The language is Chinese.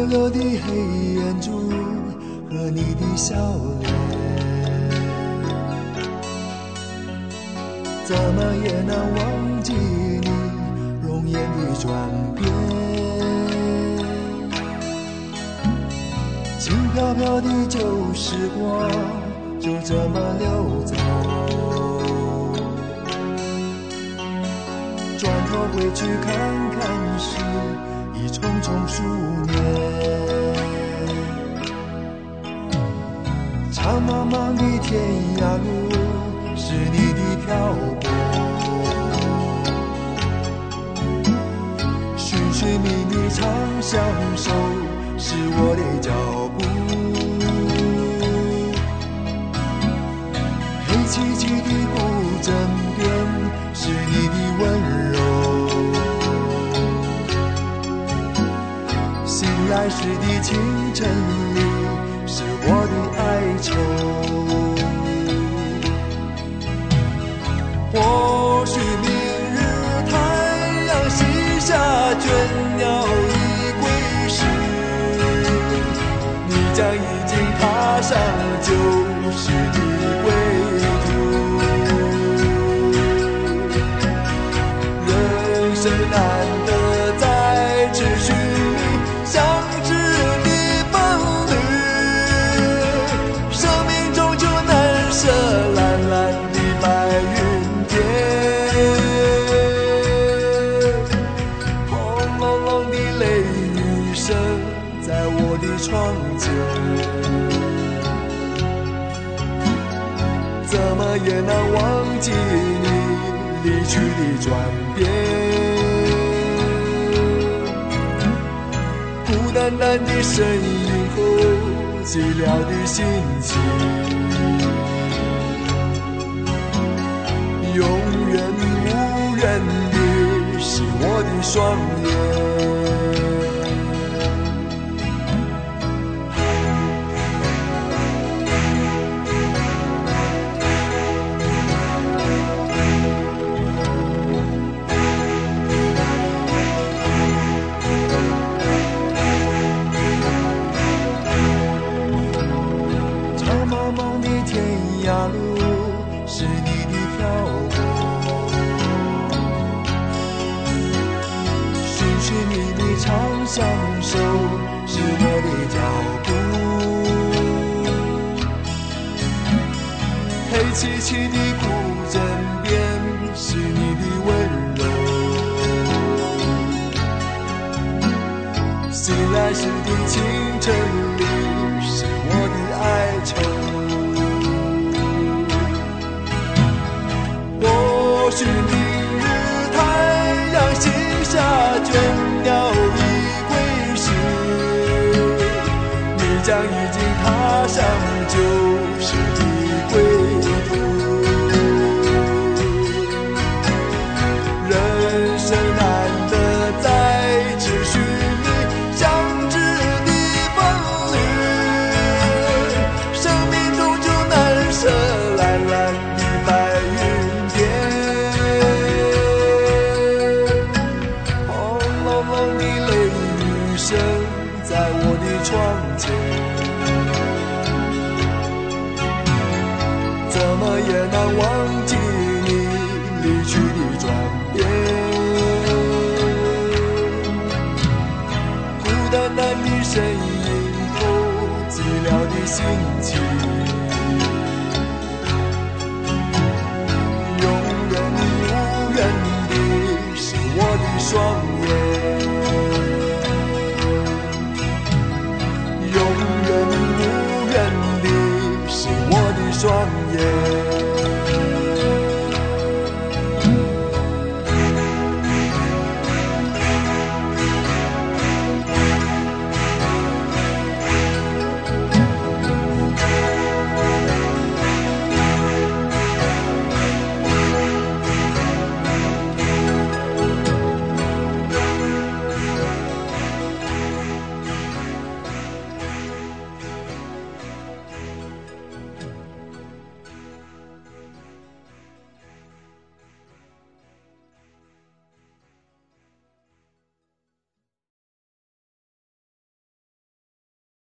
溜的黑眼珠和你的笑脸，怎么也难忘记你容颜的转变。轻飘飘的旧时光就这么溜走，转头回去看看时，已匆匆数年。长茫茫的天涯路是你的漂泊，寻寻觅觅长相守是我的脚步。黑漆漆的古镇边是你的温柔，醒来时的清晨里是我的哀愁。或许明日太阳西下，倦鸟已归时，你将已经踏上旧时的归途。人生难得再次寻觅相知的伴侣，生命终究难舍蓝蓝的白云天。轰隆隆的雷雨声在我的窗前，怎么也难忘记你离去的转变。孤单单的身影后寂寥的心情，永远无人的是我的双眼。是你的漂泊，寻寻觅觅长相守是我的脚步。黑漆漆的古镇边是你的温柔，醒来时的清晨里是我的哀愁。或许明日太阳西下，倦鸟已归时，你将已经踏上旧时的归途。人生难得再次寻觅相知的伴侣，生命终究难舍蓝蓝的白云天。在我的窗前，怎么也难忘记你离去的转变。孤单单的身影后寂寥的心情，